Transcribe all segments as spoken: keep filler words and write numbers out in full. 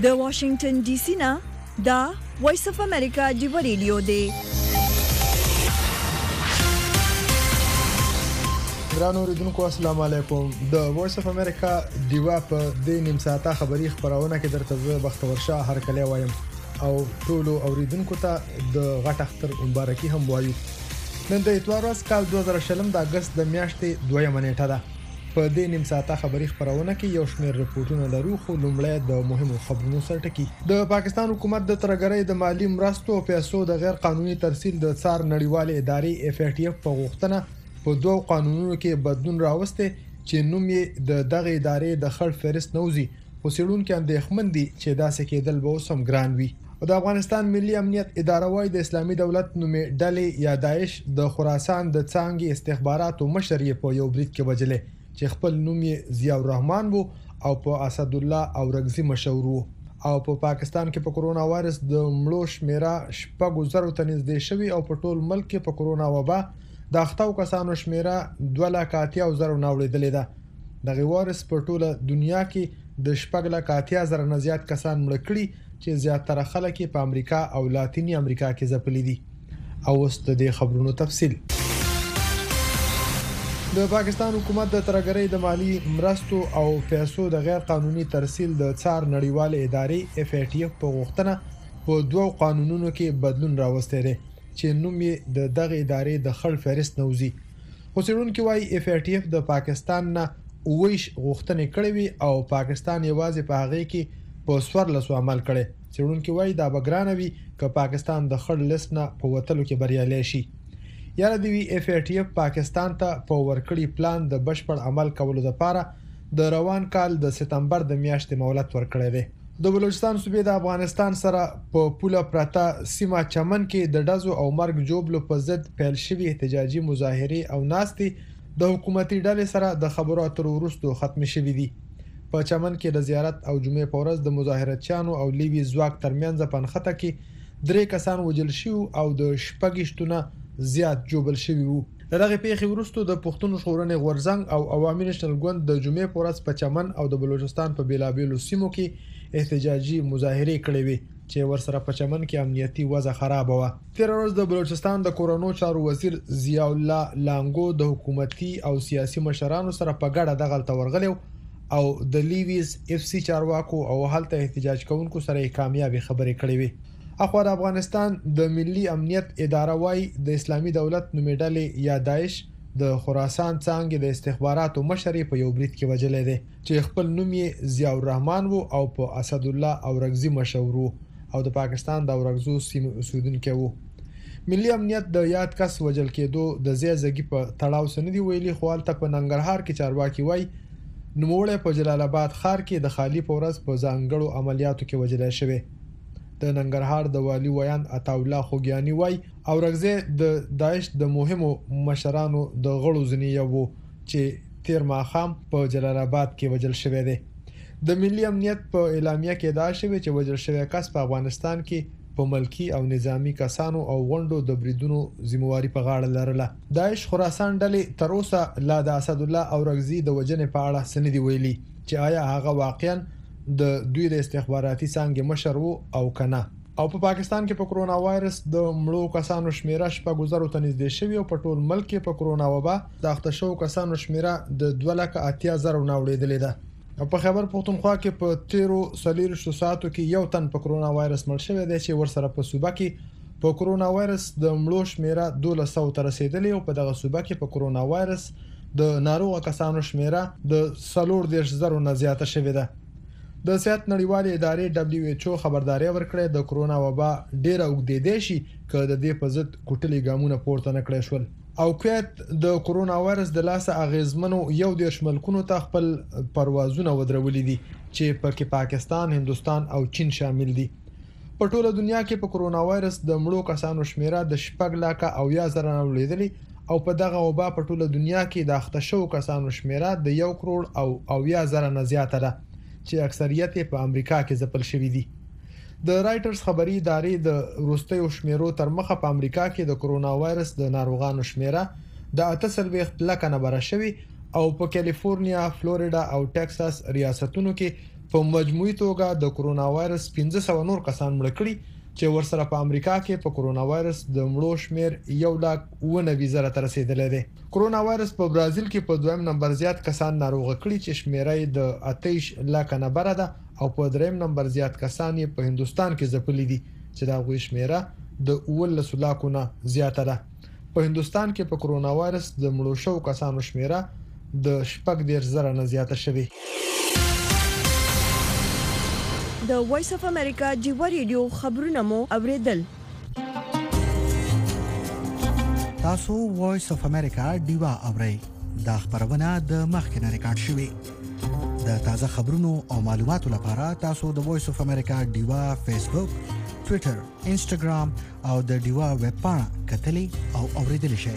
د واشنگټن ډي سي نه دا وایس اف امریکا دی ریډیو دی. ګران اوریدونکو السلام علیکم. د وایس اف امریکا دیوا په د نیم ساعته خبری خبرونه کې درته زه بختور شاه هر کله وایم او ټولو اوریدونکو ته د غټ اختر مبارکي هم وایو. نن د اتوار ورځ کال دوه زره شلم د اگست د میاشتې دویمه نیټه ده. په دې نیم ساعته خبری خبرونه کې یو شمېر رپورټونه لرو، خو لومړی د مهمو خبرونو سره ټکی. د پاکستان حکومت د ترګرۍ د مالی مرستو او پیسو د غیر قانوني ترسیل د څار نړیوال ادارې اف ای ټی اف په غوښتنه په دوه قانونونو کې بدلون راوسته چې نوم یې د دغه ادارې د خړ فهرست نوزي، خو څېړونکي اندېښمن دي چې داسې کېدل به اوس هم ګران وي. د افغانستان ملي امنیت اداره وايي د اسلامي دولت نومې ډلې یا داعش د خراسان د څانګې استخباراتو مشر یې په یو برید کې وجلې چې خپل نوم یې ضیاء الرحمن وو او په اسد الله اورغزي مشهور وو. او په پا پاکستان کې په کرونا وایرس د مړو شمیره شپږ زره ته نږدې شوی او په ټول ملک کې په کرونا وبا د اختاو کسانو شمیره دوه لک اتیا زره ناوړېدلې ده. دغه وایرس په ټوله دنیا کې د شپږ لک اتیا زره نه زیات کسان مړ کړي چې زیاتره خلک په امریکا او لاتینی امریکا کې ځپلي دي. او اوس د دې خبرونو تفصیل. د پاکستان حکومت د ترګرۍ د مالی مرستو او پیسو د غیر قانوني ترسیل د څار نړیوال ادارې اف ای ټی اف په غوښتنه په دوه قانونونو کې بدلون راوستی دی چې نوم یې د دغه ادارې د خړ فهرست نوزي. خو څېړونکي وایي اف ای ټی اف د پاکستان نه اوویش غوښتنې کړې وي او پاکستان یوازې په هغې کې په څوارلسو عمل کړی. څېړونکي وایي دا به ګرانه وي که پاکستان د خړ لیست نه په وتلو کې بریالی شي. یاره دی وی اف ای ټی اف پاکستان ته په ورکړی پلان د بشپړ عمل کولو لپاره د روان کال د سپتمبر د میاشتې مهلت ورکړی دی. د بلوچستان صوبې د افغانستان سره په پوله پرته سیمه چمن کې د ډزو او مرګ جوړلو په ضد پیل شوي احتجاجي مظاهرې او ناستې د حکومتي ډلې سره د خبرو اترو وروسته ختم شوي دي. په چمن کې د زیارت او جمعې په ورځ د مظاهرتچیانو او لیوي ځواک ترمنځ په نښته کې درې کسان وژل شوي او د شپږ زیات جوبل شوی وو. دغه پیښې وروسته د پښتون ژغورنې غورځنګ او عوامي نېشنل ګوند د جمعې په ورځ په چمن او د بلوچستان په بیلابیلو سیمو کې احتجاجي مظاهرې کړې وې چې ورسره په چمن کې امنیتي وضع خراب وه. تېره ورځ د بلوچستان د کورونو چارو وزیر ضیاء الله لانګو د حکومتي او سیاسي مشرانو سره په ګډه دغلته ورغلی او د لیویز اف سی چارواکو او هلته احتجاج کوونکو سره یې کامیابې خبرې کړې وې. اخوا د افغانستان د ملي امنیت اداره وايي د اسلامي دولت نومې ډلې یا داعش د خراسان څانګې د استخباراتو مشر په یو برید کې وجلی دی چې خپل نوم یې ضیاء الرحمن وو او په اسد الله اورغزي مشهور وو او د پاکستان د اورغزو سیمې اوسیدونکی وو. ملي امنیت د یاد کس وجل کېدو د ځای ځګي په تړاو څه نه دي ویلي، خو هلته په ننګرهار کې چارواکي وایي نوموړی په جلال آباد ښار کې د خالي په ورځ په ځانګړو عملیاتو کې وجلی شوی. د ننګرهار د والي ویان عطاالله خوګیاني وایي اورغزی د داعش د مهمو مشرانو د غړو ځینې یو وو چې تیر ماښام په جلال آباد کې وژل شوی دی. د ملي امنیت په اعلامیه کې ادعا شوې چې وژل شوی کس په افغانستان کې په ملکي او نظامی کسانو او غونډو د بریدونو ذمہواري په غاړه لرله. داعش خراسان ډلې تر اوسه لا د اسد الله اورغزي د وژنې په اړه څه نه دي ویلي چې آیا هغه واقعا د دوی د استخباراتي څانګې مشر وو او کنه. او په پا پاکستان کې په کرونا وایرس د مړو کسانو شمیره شپږ زره ته نږدې شوی او په ټول ملک کې په کرونا وبا د اخته شوو کسانو شمیره د دوه لک اتیا زره ناوړېدلې ده. او په خیبر پښتونخوا کې په تیرو څلېرویشتو ساعتو کې یو تن په کرونا وایرس مړ شوی دی چې ورسره په صوبه کې په کرونا وایرس د مړو شمیره دولس سوه ته رسېدلې او په دغه صوبه کې په کرونا وایرس د ناروغه کسانو شمیره د څلور دېرش زرو نه زیاته شوې ده. د صحت نړیوالې ادارې دبلیو ایچ او خبرداری ورکړې د کرونا وبا ډیره اوږدېدی شي که د دې په ضد کوټلي ګامونه پورته نه کړی شول. او کویت د کرونا وایرس د لاسه اغیزمنو یو دېرش ملکونو ته خپل پروازونه ودرولي دي چې پکې پاکستان، هندوستان او چین شامل دي. په ټوله دنیا کې په کرونا وایرس د مړو کسانو شمیره د شپږ لکه اویا زره ناوړېدلې او په دغه وبا په ټوله دنیا کې د اخته شوو کسانو شمیره د یو کروڑ او اویا زره نه زیاته ده چې اکثریت په امریکا کې ځپل شوي دي. د رائټرز خبري ادارې د وروستیو شمیرو تر مخه په امریکا کې د کرونا وایرس د ناروغانو شمیره د اته څلوېښت لکه نه بره شوي او په کالیفورنیا، فلوریډا او ټکساس ریاستونو کې په مجموعي توګه د کرونا وایرس پنځه سوه نور کسان مړ کړي چې ورسره په امریکا کې په کرونا وایرس د مړو شمیر یو لاک اوه نوي زره ته رسیدلی دی. کرونا وایرس په برازیل کې په دویم نمبر زیات کسان ناروغ کړي چې شمیره یې د اته ویشت لاکه نه بره ده او په دریم نمبر زیات کسان یې په هندستان کې ځپلي دي چې د هغوی شمیره د اوولسو لاکو نه زیاته ده. په هندستان کې په کرونا وایرس د مړو شوو کسانو شمیره د شپږ دېرش زره نه زیاته شوې. د وایس اف امریکا جیوا ریډیو خبرونه مو اوریدل. تاسو وایس اف امریکا دیوا اورئ. دا خبرونه د مخکنه ریکارډ شوې. د تازه خبرونو او معلوماتو لپاره تاسو د وایس اف امریکا دیوا فیسبوک، ټوئیټر، انسټاګرام او د دیوا ویب پاڼه کتلی او اوریدل شئ.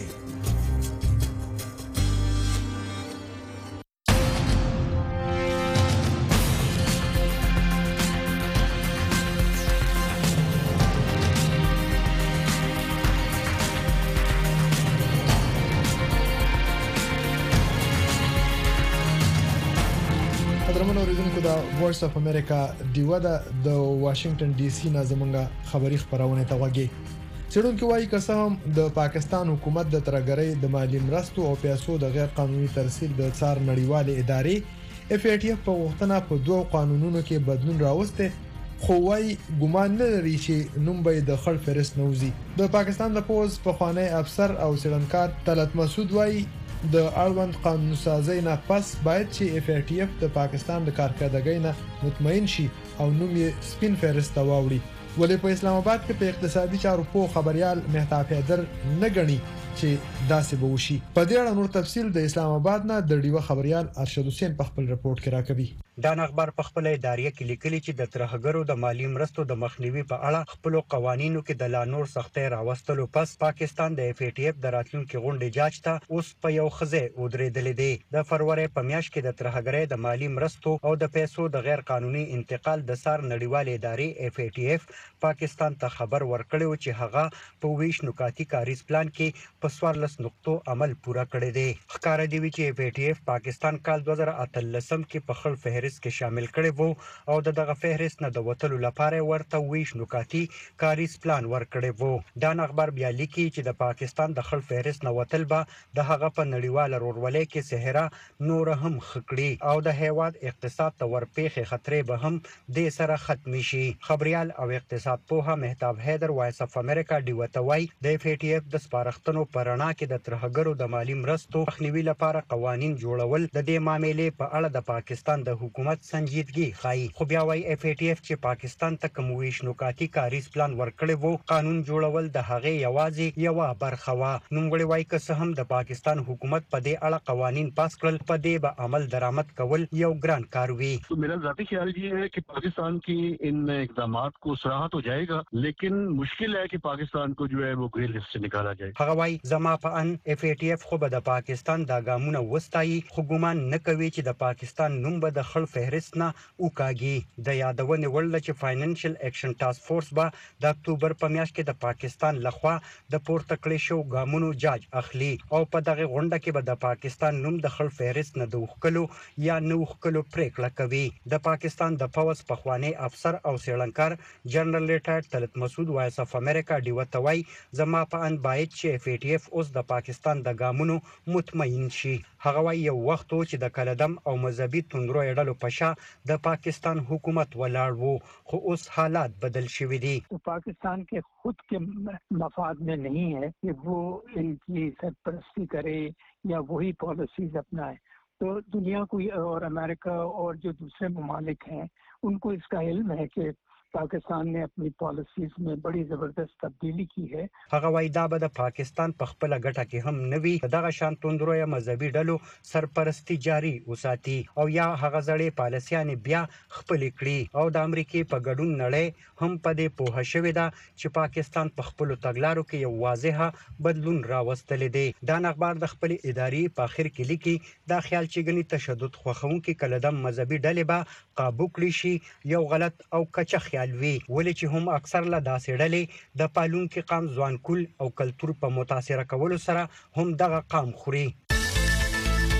قدرمن اوریدونکو د وایس اف امریکا دیوا د واشنگټن ډي سي نه زمونږه خبري خبرونه ته وګورئ. څېړونکو وايي که څه هم د پاکستان حکومت د ترګرۍ د مالی مرستو او پیسو د غیر قانوني ترسیل د څار نړیوالې ادارې اف ای ټي اف په وختونه په دوه قانونونو کې بدلون راوسته، خو وايي ګمان نه لري چې نوم به د خړ فهرست نوزي. د پاکستان د پوز په خوانی افسر او څېړنکار طلعت مسعود وايي د اړوند قانون سازي نه پس باید چې اف ای ټي اف د پاکستان د کارکردګۍ نه مطمئن شي او نوم یې سپین فهرست واوړي. ولې په اسلام آباد کې په اقتصادي چارو په خبريال مهتاب حیدر نه غني چې داسې به وشي. په دې اړه نور تفصیل د اسلام آباد نه د ډیوه خبريال ارشد حسین په خپل رپورت کې راکوي. دان اخبار په خپل ادارې کې لیکلي چې د ترهګرو د مالی مرستو د مخنیوي په اړه خپل قوانینو کې د لا نور سختۍ راوستلو پس پاکستان د اف ای ټي اف د راتلونکو غونډې جاج ته اوس په یو خزه ودرېدلې دی. د فروری په میاشت کې د ترهګرۍ د مالی مرستو او د پیسو د غیر قانوني انتقال د سار نړیوال ادارې اف ای ټي اف پاکستان ته خبر ورکړی چې هغه په ویش نکاتی کاریز پلان کې په څوارلس نقطو عمل پوره کړی دی. ښکاره دی چې اف ای ټي اف پاکستان کال دوه زره اتلسم کې په خړ فهرست کې شامل کړي وو او د دغه فهرست نه د وټلو لپاره ورته ویش نکاتی کاریز پلان ورکړي وو. دا اخبار بیا لیکي چې د پاکستان د خړ فهرست نه وټل به د هغه په نړیوال رورولۍ کې صحرا نور هم خکړي او د هیواد اقتصاد ته ورپېخي خطرې به هم د سره ختم شي. خبريال او اقتصاد پوها مهتاب حیدر وایس اف امریکا دیوتوي د اف ای ټي اف د سپارښتنو پرانا کې د ترهګرو د مالی مرستو مخنیوي لپاره قوانين جوړول د دې معاملې په اړه د پاکستان د حکومت سنجیدګي خای. خو بیا وايي اف ای ټي اف چې پاکستان ته کوم ویش نکاتی کاریز پلان ورکړی وو قانون جوړول د هغه یوازې یو برخه وا. نوموړي وايي که څه هم د پاکستان حکومت په دې اړه قوانين پاس کړل په دې به عمل درآمد کول یو ګران کار وي. तो मेरा ذاتی خیال یہ ہے کہ پاکستان کی ان اقدامات کو سراہا تو جائے گا لیکن مشکل ہے کہ پاکستان کو جو ہے وہ گرین لسٹ سے نکالا جائے. هغه وايي زما په ان اف ای ټي اف خو به د پاکستان د ګامونه وستایي خو ګومان نه کوي چې د پاکستان نوم به د خړ فهرست نه وکاږي. د یادونې وړ چې فاینانشل اکشن ټاسک فورس به د اکتوبر په میاشت کې د پاکستان لخوا د پورته کړې شو ګامونو جاج اخلي او په دغه غونډه کې به د پاکستان نوم د خړ فهرست نه د وښکلو یا نه وښکلو پریکړه کوي. د پاکستان د پوز پخوانی افسر او څېړنکار جنرال ریټایرډ طلعت مسعود وایس اف امریکا دیوتوي زما په ان باید چې اف ای ټي اف اوس د پاکستان د ګامونو مطمئن شي. هغه وايي یو وخت چې د کلدم او مذهبي توندرو اډلو په شا د پاکستان حکومت ولاړ وو خو اوس حالات بدل شوي دي. پاکستان کے خود کے مفاد میں نہیں ہے کہ وہ ان کی سرپرستی کرے یا وہی پالیسیز اپنائے. تو دنیا کو اور امریکہ اور جو دوسرے ممالک ہیں ان کو اس کا علم ہے کہ پاکستان نے اپنی پالیسیز میں بڑی زبردست تبدیلی کی ہے. هغه وايي دا به د پاکستان په خپل ګټه کې هم نوي دغه شان توندرو یا مذهبي ډلو سرپرستی جاری وساتي او یا هغه ځړې پالیسيانې بیا خپل کړي او د امریکای په ګډون نړۍ هم په دې پوه شوې ده چې پاکستان په خپل تګلارو کې یو واضحه بدلون راوستل دي. دا اخبار د خپل اداري په اخر کې لیکي دا خیال چې غني تشدد خوخونکي کلدم مذهبي ډلې به قابو کړی شي یو غلط او کچه خیال وی. ولې چې هم اکثر له داسې ډلې د پالونکي قام ځوانکول او کلتور په متاثر کولو سره هم دغه قام خوري.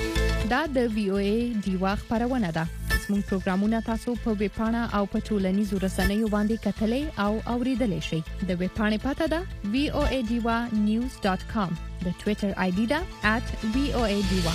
دا د وی او ای دیوا خبرونه ده. زموږ پروګرامونه تاسو په ویب پاڼه او په ټولنیزو رسنیو باندې کتلې او اوریدلې شئ. د ویب پاڼې پته ده وی او ای دیوا نیوز ډاټ کام. د ټوئیټر آی ډي ده ات وی او ای دیوا.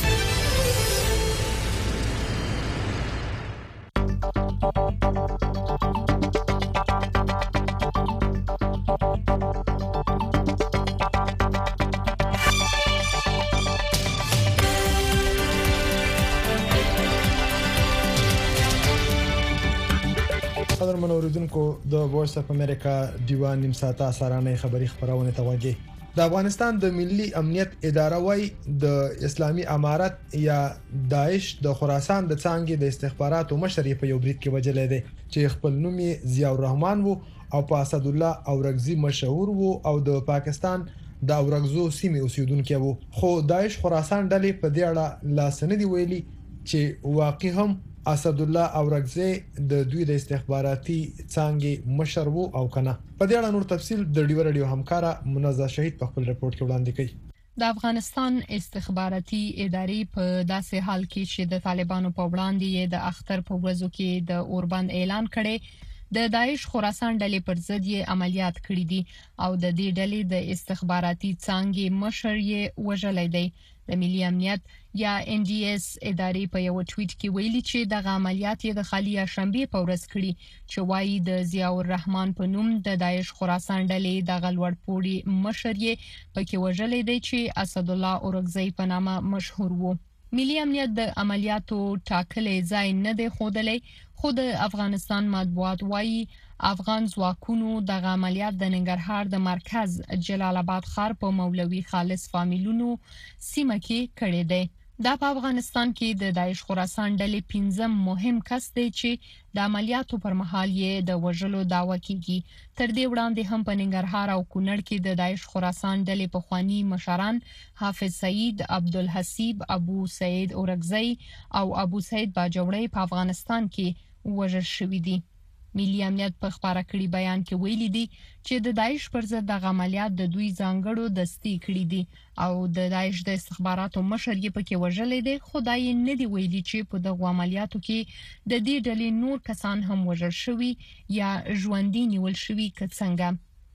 قدر منوریدونکو د وایس اف امریکا دیوان نیم ساعته سارانه خبری خبرونه توګه د افغانستان د ملي امنیت اداره وايي د اسلامي امارت یا داعش د خراسان د څنګه د استخباراتو مشر په یو بریټ کې وجلې دي چې خپل نوم ضیاء الرحمن وو او په اسد الله اورغزي مشهور وو او د پاکستان د اورغزو سیمې اوسیدونکو وو. خو داعش خراسان ډلې په دې اړه لا سندې ویلي چې واقع هم اسد الله اورغزي د دوی د استخباراتي څنګه مشر وو او کنه. په دې اړه نور تفصيل د ډیو رادیو همکارا منزه شهید په خپل رپورت کې وړاندې کړي. د افغانستان استخباراتي ادارې په داسې حال کې چې د طالبانو په وړاندې د اختر په ورځو کې د اوربند اعلان کړي د داعش خراسان ډلې پر ضد یې عملیات کړي دي او د دې ډلې د استخباراتي څنګه مشر یې وژلې دی. د ملي امنیت یا ان ډي اس ادارې په یو ټویټ کې ویلي چې د عملیات یې د خالي شنبه په ورځ کړي چې وايي د ضیاء الرحمن په نوم د داعش خراسان ډلې د غلوړ پوری مشر یې پکې وژلې دی چې اسد الله اورغزي په نامه مشهور وو. ملي امنیت د عملیاتو ټاکلې ځای نه دی خودلې خو د افغانستان مطبوعات وايي افغان ځواکونو د عملیات د ننګرهار د مرکز جلال آباد ښار په مولوي خالص فامیلونو سیمه کې کړي دي. دا په افغانستان کې د داعش خراسان ډلې پنځم مهم کس دی چې د عملیاتو پر مهال یې د وژلو داوا کیږي. تر دې وړاندې هم په ننګرهار او کونړ کې د داعش خراسان ډلې په خواني مشران حافظ سعید، عبدالحسیب، ابو سعید اورغزي او ابو سعید باجوړی په افغانستان کې وژل شوی دي. ملي امنیت په خبره کړي بیان کې ویلي دي چې د داعش پر ضد د عملیات د دوی ځانګړو دستي کړي دي او د داعش د استخباراتو مشر یې پکې وژلې دي. خدای نه دی ویلي چې په دغه عملیاتو کې د دې ډلې نور کسان هم وژل شوي یا ژوندۍ نیول شوي که څنګه.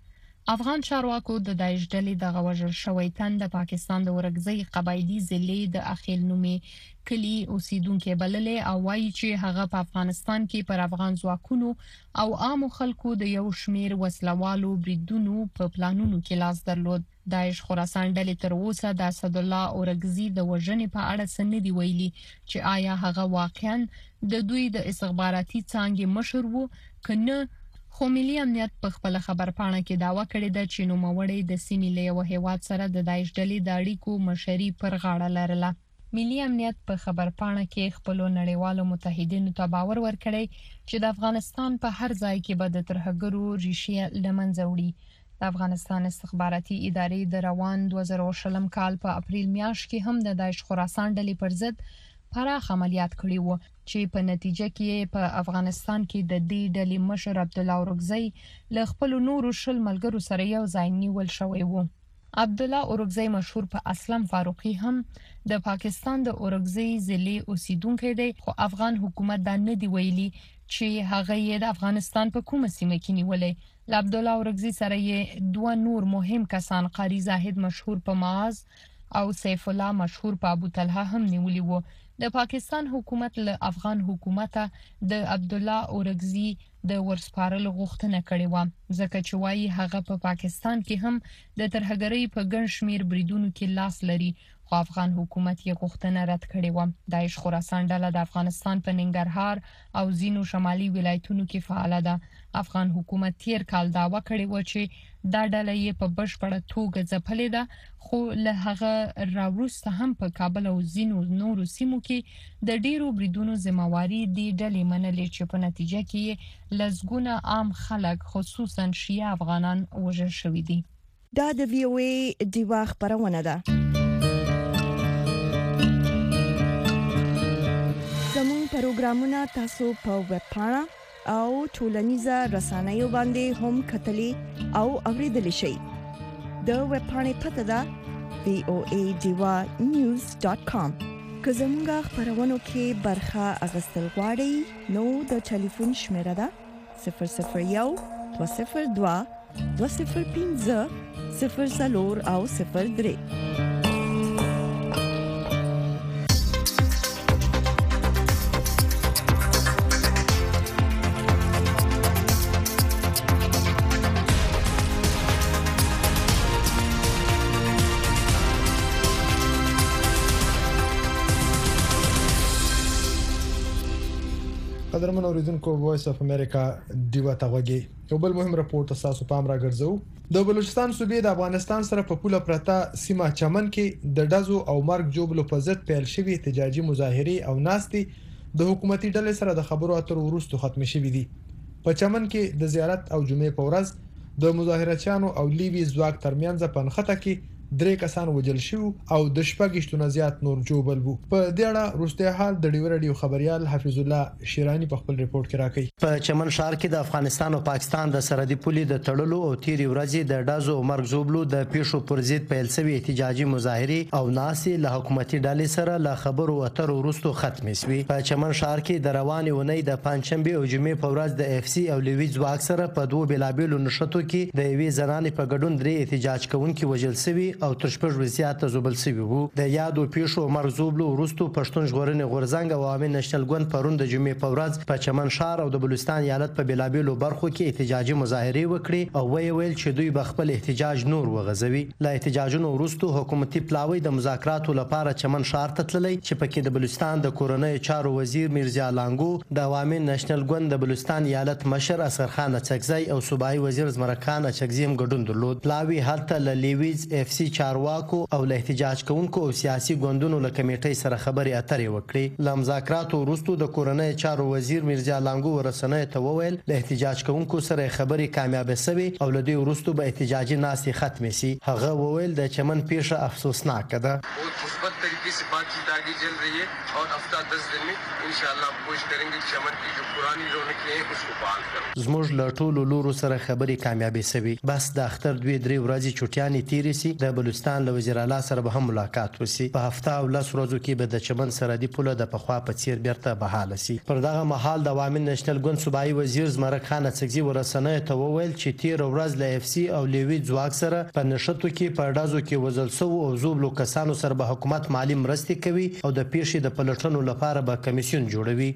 افغان چارواکو د داعش ډلې د غوژل شوی تن د پاکستان د ورغزي قبایلی ضلع د اخیل نومي کلی اوسیدونکو بللې او وایي چې هغه په افغانستان کې پر افغان ځواکونو او عام خلکو د یو شمیر وسلوالو بریدونو په پلانونو کې لاس درلود. داعش خراسان ډلې تر اوسه د اسد الله اورغزي د وژنې په اړه څه نه دی ویلي چې آیا هغه واقعا د دوی د استخباراتي څنګه مشر وو کنه. خو ملي امنیت په خپل خبر پاڼه کې داوا کړې ده چې نوموړی د سیمې له یو هیواد سره د داعش ډلې د اړیکو مشري پر غاړه لرله. ملي امنیت په خبر پاڼه کې خپل نړیوالو متحدینو ته باور ورکړی چې د افغانستان په هر ځای کې به د ترهګرو ریښې لمنځه وړي. د افغانستان استخباراتي ادارې د روان دوه زره شلم کال په اپریل میاشت کې هم د داعش خراسان ډلې پر ضد پراخ عملیات کړي وو چې په نتیجه کې په افغانستان کې د دې ډلې مشر عبد الله اورغزي له خپل نورو شل ملګرو سره یو ځای نیول شوی وو. عبد الله اورغزي مشهور په اسلم فاروقي هم د پاکستان د اورغزي ضلع اوسیدونکی دی خو افغان حکومت دا نه دی ویلي چې هغه یې د افغانستان په کومه سیمه کې نیولې. عبد الله اورغزي سره یې دوه نور مهم کسان قاری زاهد مشهور په معاذ او سیف الله مشهور په ابو طلحه هم نیولي وو. د پاکستان حکومت له افغان حکومت د عبد الله اورغزي د ورسپارل غوښتنه کړې و ځکه چې وايي هغه په پاکستان کې هم د ترهګرۍ په ګڼ شمیر بریدونو کې لاس لري خو افغان حکومت یې غوښتنه رد کړې و. داعش خراسان ډله د افغانستان په ننګرهار او ځینو شمالي ولایتونو کې فعال ده. افغان حکومت تیر کال داوا کړې و چې دا ډله یې په بشپړه توګه ځپلې ده خو له هغه راوروسته هم په کابل او ځینو نورو سیمو کې د ډیرو بریدونو ذمہواری دی ډلې منلې چې په نتیجه کې لزګونه عام خلک خصوصا شیعه افغانان وژل شوي دي. دا د وی او ای دیوا خبرونه ده. زموږ پروګرامونه تاسو په ویب پاڼه او ټولنیزه رسنیو باندې هم کتلې او اوریدلې شئ. د ویب پاڼې پته ده وی او ای دیوا نیوز ډاټ کام. که زموږ خبرونو کې برخه اغستل غواړئ نو د ټلیفون شمیره ده صفر صفر یو دوه صفر دوه دوه صفر پنځه صفر څلور او صفر درې. قدرمن اوریدونکو وایس اف امریکا دیوا تاوګي یو بل مهم راپورټ تاسو پام را ګرځو. د بلوچستان صوبې د افغانستان سره په پوله پرته سیمه چمن کې د ډزو او مرګ جوړلو په ضد پیل شوی احتجاجي مظاهره او ناستي د حکومتي ډلې سره د خبرو اترو وروسته ختم شوې دي. په چمن کې د زیارت او جمعې په ورځ د مظاهرچیانو او لیوي ځواک ترمنځ په نخته کې درې کسان وجل شو او د شپږشتو زیات نور جوړل وو. په دې اړه روسته حال د ډیو رادیو خبريال حفیظ الله شیرانی په خپل ریپورت کې راکړي. په چمن ښار کې د افغانستان او پاکستان د سرحدي پولې د تړلو او تیری ورځې د ډازو او مرګ زوبلو د پیښو پر ضد پیل شوی احتجاجي مظاهره او ناسي له حکومتي ډلې سره له خبرو اترو وروسته ختم شوې. په چمن ښار کې د رواني ونې د پنځشنبه او جمعې په ورځ د اف سي او لیوي ځواک سره په دوه بلابلو نشټو کې د یوې زنانې په ګډون درې احتجاج کوونکي وجل شوي او تر شپږ زیات زوبل شوی وو. د یادو پیښو مرګ زوبلو وروسته پښتون ژغورنې غورزنګ او عوامي نېشنل ګوند پرون د جمعې په ورځ په چمن ښار او د بلوچستان ایالت په بلابلو برخو کې احتجاجي مظاهره وکړي او ویل ویل چې دوی به خپل احتجاج نور وغځوي. له احتجاجونو وروسته حکومتي پلاوی د مذاکراتو لپاره چمن ښار ته تللی چې پکې د بلوچستان د کورنۍ چارو وزیر میرزا لانګو د عوامي نېشنل ګوند د بلوچستان ایالت مشر اسر خان اچکزی او صوبایي وزیر زمرکان اچکزی هم ګډون درلود. پلاوی هلته له لیویز اف سی چارواکو او له احتجاج کوونکو او سیاسي ګوندونو له کمیټې سره خبرې اترې وکړي. له مذاکراتو وروسته د کورنۍ چارو وزیر میرزا لانګو ورسنۍ ته وویل له احتجاج کوونکو سره خبرې کامیاب شوي او له دې وروسته به احتجاجي ناستې ختمې شي. هغه وویل د چمن پیښه افسوسناک ده. مثبت طریقے سے بات چیت آگے چل رہی ہے اور ہفتہ دس دن میں انشاءاللہ کوشش کریں گے چمن کی جو پرانی رونقیں ہیں اس کو بحال کریں. زموږ له ټولو لورو سره خبرې کامیابې شوي. بس د اختر دوی درې ورځې چټیانې تیرې شي. د بلوچستان له وزیر اعلی سره به هم ملاقات وشي. په هفته او لس ورځو کې به د چمن سرحدي پوله د پخوا په څیر بیرته بحاله شي. پر دغه مهال د عوامي نېشنل ګوند صوبایي وزیر زمرک خان اڅکزي ورسنۍ ته وویل چې تیر ورځ له اف سي او لیوي ځواک سره په نشټو کې په ډازو کې وزل سو او زوبلو کسانو سره به حکومت مالی مرستې کوي او د پیښې د پلټنو لپاره به کمیسیون جوړوي.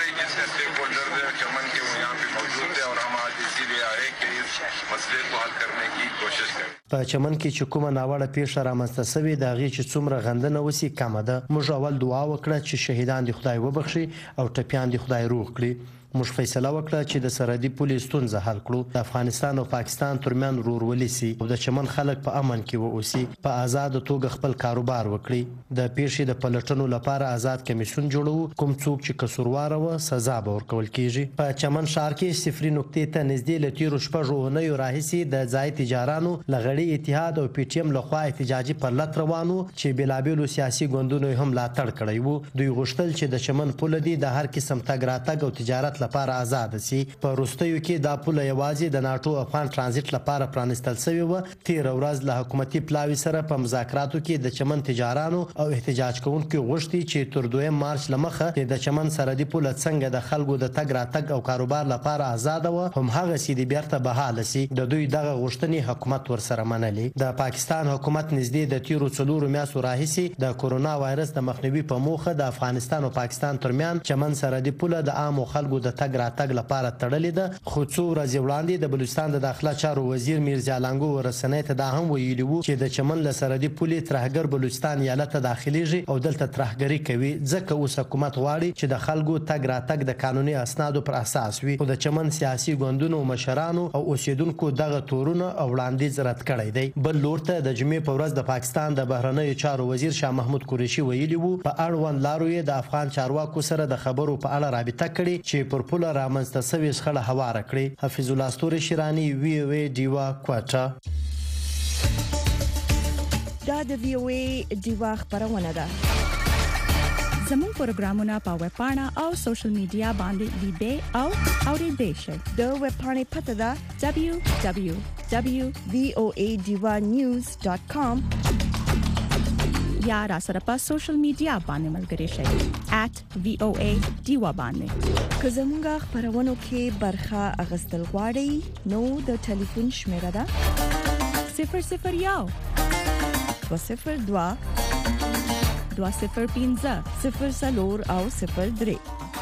په چمن کې چې کومه ناوړه پیښه رامنځته شوې د هغې چې څومره غندنه وسي کمه ده. موږ اول دعا وکړه چې شهیدان دې خدای وبخښي او ټپیان دې خدای روغ کړي. موږ فیصله وکړه چې د سرحدي پولې ستونزه حل کړو. د افغانستان او پاکستان ترمن ورورولي سي او د چمن خلک په امن کې واوسي. په آزاد توګه خپل کاروبار وکړي. د پیښې د پلټنو لپاره آزاد کمیسیون جوړو. کوم څوک چې قصوروار و سزا به ورکول کیږي. په چمن ښار کې صفري نقطې ته نږدې له تیرو شپږو اونیو راهیسې د ځای تجارانو له غړي اتحاد او پی ټی ایم لخوا احتجاجي پرلط روانو چې بلابلو سیاسي ګوندونو هم ملاتړ کړی وو. دوی غوښتل چې د چمن پوله دی د هر قسم تګ راتګ او تجارت لپاره آزاد شي. په وروستیو کې دا پوله یوازې د ناټو افغان ترانزیت لپاره پرانستل شوی و. تیر ورځ له حکومتي پلاوی سره په مذاکراتو کې د چمن تجارانو او احتجاج کوونکو غوښتي چې تر دویم مارچ لمخه د چمن سرحدي پوله څنګه د خلکو د تګ راتګ او کاروبار لپاره آزاد و هم هغه سي د بیرته بحاله شي. د دوی دغه غوښتنې حکومت ورسره منلي. د پاکستان حکومت نږدې د تیرو څلورو میاشتو راهیسې د کورونا وایرس د مخنیوي په موخه د افغانستان او پاکستان ترمن چمن سرحدي پوله د عامو خلکو د تګ راتګ لپاره تړلې ده. خو څو ورځې وړاندې د بلوچستان د داخله چارو وزیر میرزا لانګو ورسنۍ ته دا هم ویلي وو چې د چمن له سرحدي پولې ترهګر بلوچستان ایالت ته داخليږي او دلته ترهګري کوي. ځکه اوس حکومت غواړي چې د خلکو تګ راتګ د قانوني اسنادو پر اساس وي. خو د چمن سیاسي ګوندونو مشرانو او اوسیدونکو دغه تورونه او وړاندیز رد کړی دی. بل لور ته د جمعې په ورځ د پاکستان د بهرنیو چارو وزیر شاه محمود قریشي ویلي وو په اړوند لارو یې د افغان چارواکو سره د خبرو په اړه رابطه کړې چې پر پوله رامنځته شوې شخړه هواره کړي. حفیظ الله ستوري شیرانی وی او ای دیوا کوټا. دا د وی او ای دیوا خبرونه ده. زموږ پروګرامونه په ویب پاڼه او سوشل میډیا باندې لیدئ او اورئ شئ. د ویب پاڼې پته ده دبليو دبليو دبليو دوت وی او ای دیوا نیوز ډاټ کام. یا را سره په سوشل میډیا باندې ملګري شئ at v o a diva باندې. که زموږ خبرونو کې برخه اغستل غواړئ نو د ټلیفون شمیره ده صفر صفر یو دوه صفر دوه دوه صفر پنځه صفر څلور او صفر درې.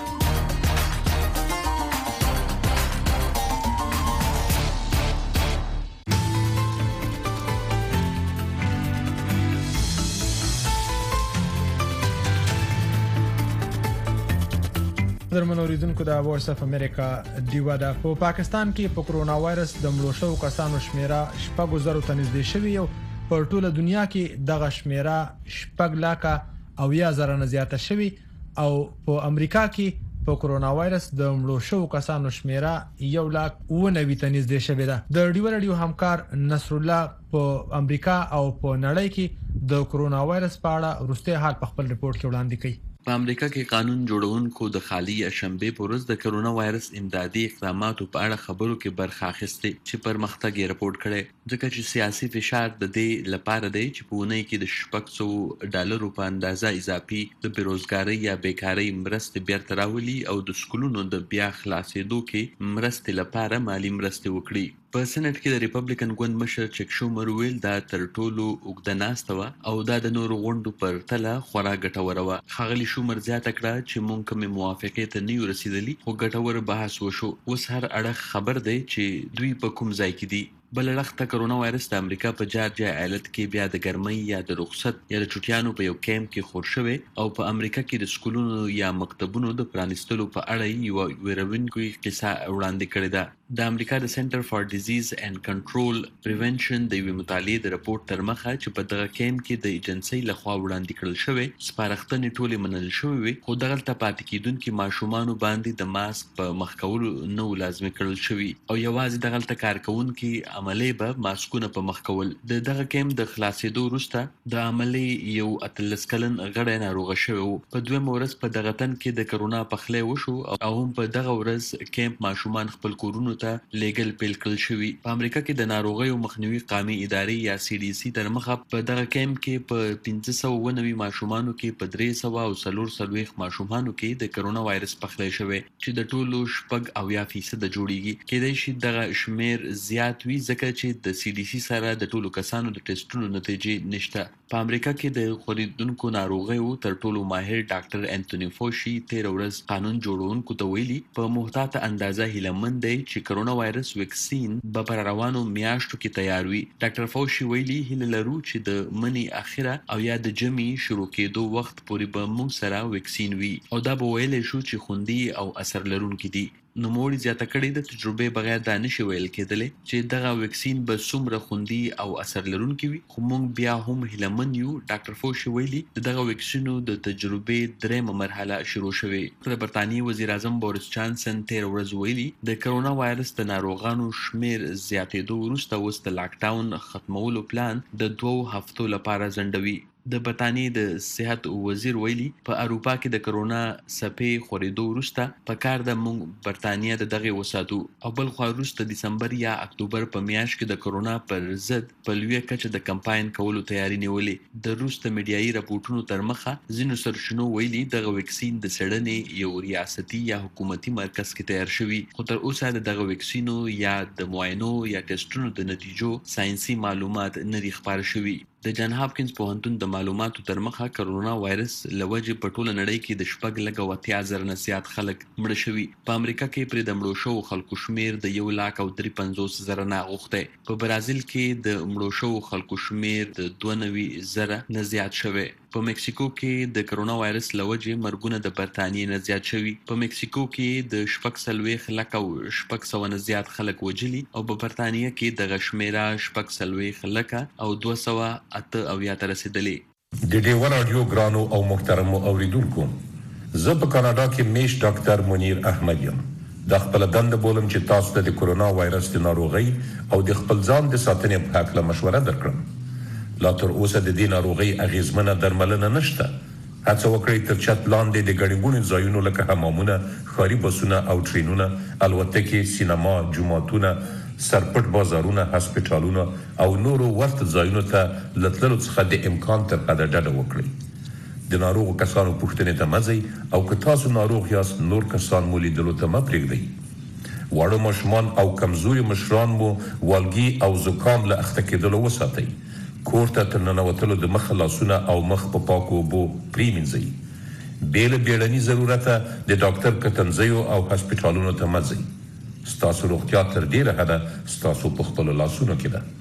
درمن اوریدونکو د وایس اف امریکا دیوا د په پاکستان کې په کرونا وایرس د مړو شوو کسانو شمیره شپږ زره ته نږدې شوې او په ټوله دنیا کې دغه شمیره شپږ لاکه او یا زره نه زیاته شوې او په امریکا کې په کرونا وایرس د مړو شوو کسانو شمیره یو لاک او نوي ته نږدې شوې ده. د ډیو رادیو همکار نصر الله په امریکا او په نړۍ کې د کرونا وایرس په اړه وروستي حال په خپل ریپورت کې وړاندې کړي. په امریکا کې قانون جوړونکو د خالي شنبه په ورځ د کرونا وایرس امدادي اقداماتو په اړه خبرو کې برخه اخیسته چې پرمختګ یې راپورټ کړي ځکه چې سیاسي فشار د دې لپاره دی چې په ونې کې د شپږ سوه ډالرو په اندازه اضافي د بیروزګاری یا بیکاری مرستې بیرته راولي او د سکولونو د بیا خلاصېدو کې مرستې لپاره مالی مرستې وکړي. په سېنات کې د ریپبلیکن ګوند مشر چک شومر ویل دا تر ټولو اوږده ناسته وه او دا د نورو غونډو پر تله خورا ګټوره وه. ښاغلي شومر زیاته کړه چې موږ کومې موافقې ته نه یو رسېدلي خو ګټور بحث وشو. اوس هر اړخ خبر دی چې دوی په کوم ځای کې دي. بل اړخ ته کرونا وایرس د امریکا په جارجیا ایالت کې بیا د ګرمۍ یا د رخصت یا د چټیانو په یو کیمپ کې خور شوی او په امریکا کې د سکولونو یا مکتبونو د پرانیستلو په اړه یو ویروونکې قصه وړاندې کړې ده. د امریکا د سنټر فار ډیزیز اینڈ کنټرول پریونشن د یوې مطالعې د راپورټ تر مخه چې په دغه کیمپ کې د ایجنسۍ لخوا وړاندې کړل شوی سپارښتنې ټولې منل شوې وي خو دغلته پاتې کېدونکي ماشومانو باندې د ماسک په مخ کولو نه لازمي کړل شوی او یوازې دغلته کارکونکي عملی به ماسکونه په مخ کول. د دغه کیمپ د خلاصېدو وروسته د عملی یو اتلس کلن غړی ناروغه شوی و. په دویمه ورځ په دغه تن کې د کرونا پخلی وشو او هم په دغه ورځ کیمپ ماشومان خپل کورونو ته لیګل پیل کړل شوي. په امریکا کې د ناروغیو مخنیوي قامي ادارې یا سی ډي سي تر مخه په دغه کیمپ کې په پنځه سوه اووه نوي ماشومانو کې په درې سوه او څلور څلوېښت ماشومانو کې د کرونا وایرس پخلی شوی چې د ټولو شپږ اویا فیصده جوړیږي. کېدای شي دغه شمیر زیات وي ځکه چې د سی ډي سي سره د ټولو کسانو د ټیسټونو نتیجې نشته. په امریکا کې د خورېدونکو ناروغیو تر ټولو ماهر ډاکټر انټونی فوشي تیر ورځ قانون جوړونکو ته ویلي په محتاطه اندازه هیلهمند دی چې کرونا وایرس ویکسین به پر روانو میاشتو کې تیار وي. ډاکټر فوشي ویلي هیله لرو چې د منې اخره او یا د جمعې شروع کېدو وخت پورې به موږ سره ویکسین وي او دا به ویلی شو چې خوندي او اثر لرونکي دي. نوموړي زیاته کړې د تجربې بغیر دا نشي ویل کېدلی چې دغه ویکسین به څومره خوندي او اثر لرونکي وي خو موږ بیا هم هیلهمن یو. ډاکټر فوشي ویلي د دغه ویکسینو د تجربې درېیمه مرحله شروع شوې. د برطانیې وزیر اعظم بوریس جانسن تیر ورځ ویلي د کرونا وایرس د ناروغانو شمیر زیاتېدو وروسته اوس د لاکډاون ختمولو پلان د دوو هفتو لپاره ځنډوي. د برطانیې د صحت وزیر ویلي په اروپا کې د کرونا څپې خورېدو وروسته په کار د موږ برطانیه د دغې وساتو او بل خوا وروسته ډسمبر یا اکتوبر په میاشت کې د کرونا پر ضد په لویه کچه د کمپاین کولو تیاری نیولې. د روس د میډیایي راپورټونو تر مخه ځینو سرچینو ویلي دغه ویکسین د څېړنې یو ریاستي یا حکومتي مرکز کې تیار شوي خو تر اوسه د دغه ویکسینو یا د معاینو یا ټیسټونو د نتیجو ساینسي معلومات نه دي خپاره شوي. د جان هاپکینز پوهنتون د معلوماتو تر مخه کرونا وایرس له وجې په ټوله نړۍ کې د شپږ لکه او اتیا زره نه زیات خلک مړه شوي. په امریکا کې پرې د مړو شوو خلکو شمیر د یو لاک او درې پنځوس زره نه اوښتی. په برازیل کې د مړو شوو خلکو شمیر د دوه نوي زره نه زیات شوی. په مکسیکو کې د کرونا وایرس له وجې مرګونه د برطانیې نه زیات شوي. په مکسیکو کې د شپږ څلوېښت لکه او شپږ سوه نه زیات خلک وژلي او په برطانیه کې دغه شمیره شپږ څلوېښت لکه او دوه سوه اته اویا ته رسېدلې. د ډیوه راډیو ګرانو او محترمو اوریدونکو، زه په کاناډا کې میش ډاکټر منیر احمد یم. د خپل دنده بولم چې تاسو ته د کرونا وایرس د ناروغۍ او د خپل ځان د ساتنې په هکله مشوره درکړم. لا تر اوسه د دې ناروغۍ اغیزمنه درملنه نشته. هڅه وکړئ تر چت لاندې د ګڼې ګوڼې ځایونو لکه حمامونه، ښاري بسونه او ټرینونه، الوتکې، سینما، جوماتونه، سرپټ بازارونه، هسپتالونه او نورو ورته ځایونو ته لتللو څخه د امکان تر قدر ډډه وکړئ. د ناروغ کسانو پوښتنې ته مزئ او که تاسو ناروغ یاست نور کسان مو لیدلو ته مه پرېږدئ. واړه ماشومان او کمزوري مشران مو والګي او زکام له اخته کېدلو وساتئ. کور ته تر ننوتلو د مخ لاسونه او مخ په پاکو اوبو پریمنځئ. بې له بیړني ضرورته د ډاکټر کتنځیو او هسپتالونو ته مه ځئ. ستاسو روغتیا تر ډیره حده ستاسو په خپلو لاسونو کې ده.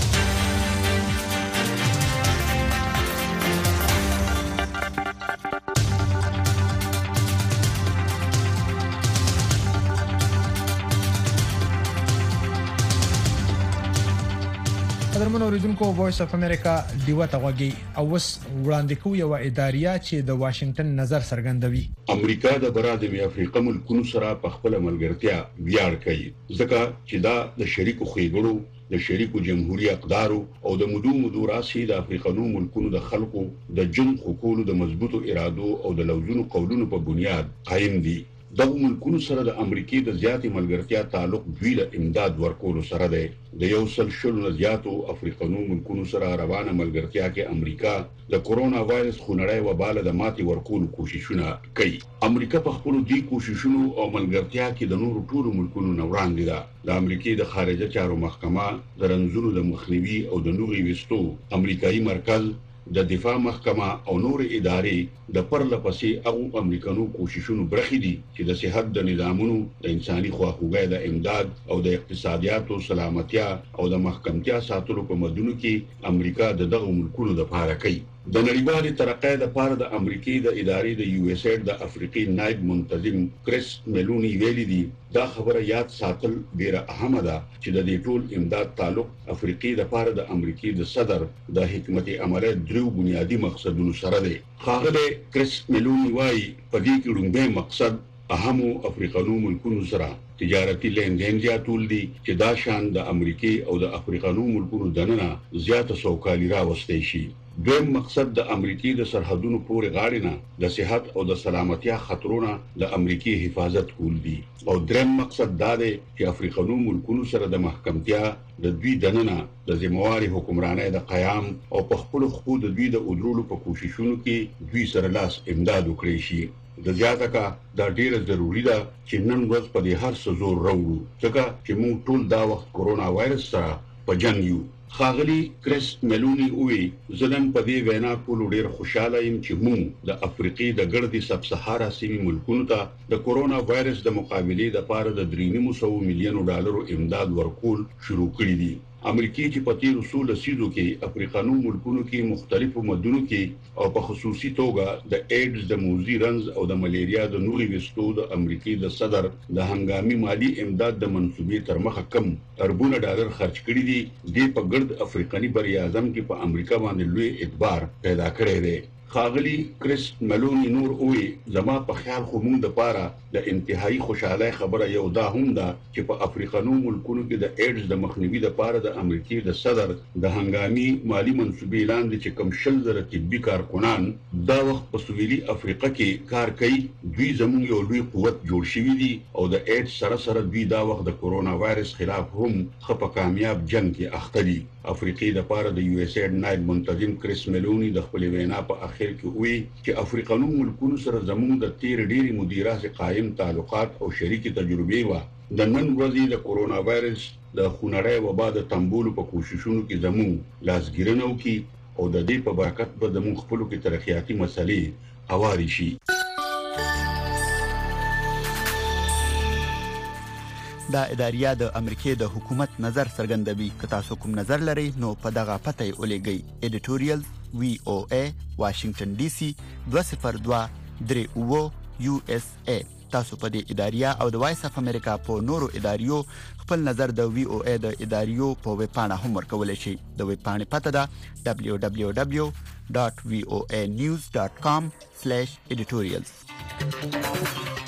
قدرمن اوریدونکو وایس اف امریکا دیوه تغوږی او وس وړاندې کوي یو اداریه چې د واشنگټن نظر څرګندوي. امریکا د برادمی افریقا ملکونو سره په خپل ملګرتیا ویاړ کوي ځکه چې دا د شریکو خېګړو د شریکو جمهوریت اقدارو او د مدو مدو راسي د افریقانو ملکونو د خلکو د جن حقوقو د مضبوطو ارادو او د لوزونو قولونو په بنیاد قائم دي. دغه ملکونو سره د امریکای د زیاتې ملګرتیا تعلق دوی له امداد ورکولو سره دی. د یو سل شلو زیاتو افریقانو ملکونو سره روانه ملګرتیا کې امریکا د کورونا وایرس خونړی وباله د ماتې ورکولو کوششونه کوي. امریکا په خپل دې کوششونو او ملګرتیا کې د نورو ټولو ملکونو نه وړاندې ده. د امریکای د خارجه چارو محکمه د رنځونو د مخنیوي او د نوغي وستو امریکایي مرکز د دفاع محکمه او نور ادارې د پرله پسې او امریکانو کوششونو برخې دي چې د صحت د نظامونو د انساني خواخوږۍ د امداد او د اقتصادیاتو سلامتیا او د محکمتیا ساتلو په مدونو کې امریکا د دغه ملکونو لپاره کوي. د نړیوالې ترقۍ لپاره د امریکای د ادارې د یو اس ایډ د افریقي نائب منتظم کریس ملونی ویلي دي دا خبره یاد ساتل ډیره اهمه ده چې د دې ټول امداد تعلق افریقي لپاره د امریکای د صدر د حکمت عمله درو بنیادی مقصدونو سره دی. ښاغلی کریس ملونی وايي په دې کې لومړی مقصد اهمو افریقانو ملکونو سره تجارتي لیندین زیاتول دي چې دا شان د امریکای او د افریقانو ملکونو دننه زیاته سوکالي راوستي شي. دویم مقصد د امریکای د سرحدونو پورې غاړې نه د صحت او د سلامتیا خطرونه د امریکای حفاظت کول دي. او دریم مقصد دا دی چې افریقانو ملکونو سره د محکمتیا د دوی دننه د ذمہواري حکمرانۍ د قیام او په خپل خپل د دوی د ادرولو په کوششونو کې دوی سره لاس امداد وکړي شي. د زیاته کا دا ډیره ضروری ده چې نن ورځ په دې هر څه زور راوړو ځکه چې موږ ټول دا وخت کورونا وایرس سره په جنګ یو. ښاغلی کریس ملونی وی زلن په دې وینا کولو ډیر خوشاله یم چې موږ د افریقي د ګردي سب سهارا سیمې ملکونو ته د کورونا وایرس د مقابلې لپاره د درې نیم سوه میلیونو ډالرو امداد ورکول شروع کړی دي. امریکای چې په تیر اصول سیدو کې افریقانو ملکونو کې مختلفو مدونو کې او په خصوصي توګه د ایډز د موزي رنز او د ملیریا د نوري وستو د امریکای د صدر د هنګامي مالی امداد د منسوبې تر مخه کم اربونه ډالر خرج کړي دي. د په ګرد افریقاني بر اعظم کې په امریکا باندې لوی اعتبار پیدا کړی دی. ښاغلی کریس ملونی نور وی زما په خیال خو موږ د پاره د انتهایی خوشاله خبره یو دا هم ده چې په افریقانو ملکونو کې د ایډز د مخنیوي لپاره د امریکای د صدر د هنګامي مالی منسوبې لاندې چې کم شل زره طبي کارکنان دا وخت په سویلي افریقا کې کار کوي. دوی زموږ یو لوی قوت جوړ شوی دي او د ایډز سره سره دوی دا وخت د کورونا وایرس خلاف هم خپه کامیاب جنگ کې اخته دي. افریقای لپاره د یو اس ایډ نائب منتظم کریس ملونی د خپل وینا په اخر کې وی چې افریقانو ملکونو سره زموږ د تیر ډیری مدیرات قائم تعلقات او شریکي تجربې و. د نن ورځې د کورونا وایرس د خونړی وبا د تنبولو په کوششونو کې زموږ لاسګیرنه وکړي او د دې په برکت به زموږ خپلو کې ترقیاتي مسلې هواري شي. دا اداریه د امریکای د حکومت نظر څرګندوي. که تاسو کوم نظر لرئ نو په دغه پته یې ولېږئ. ایډیټوریال وی او ای واشنگټن ډي سي دوه صفر دوه درې اوه یو اس ای. تاسو په دې اداریه او د وایس اف امریکا په نورو اداریو خپل نظر د وی او ای د اداریو په ویب پاڼه هم ورکولی شئ. د ویب پاڼې پته ده دبلیو دبلیو دبلیو ډاټ وی او ای نیوز ډاټ کام سلیش ایډیټوریالز.